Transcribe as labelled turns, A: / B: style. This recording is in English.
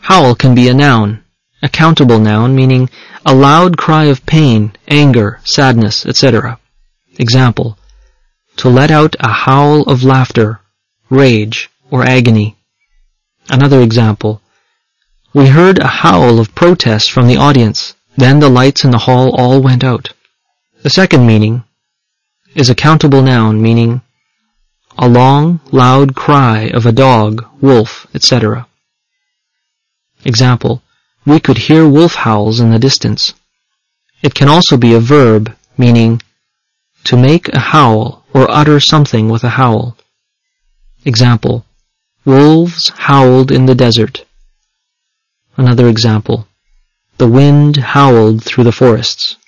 A: Howl can be a noun, a countable noun meaning a loud cry of pain, anger, sadness, etc. Example, to let out a howl of laughter, rage, or agony. Another example, we heard a howl of protest from the audience, then the lights in the hall all went out. The second meaning is a countable noun meaning a long, loud cry of a dog, wolf, etc. Example, we could hear wolf howls in the distance. It can also be a verb meaning to make a howl or utter something with a howl. Example, wolves howled in the desert. Another example, the wind howled through the forests.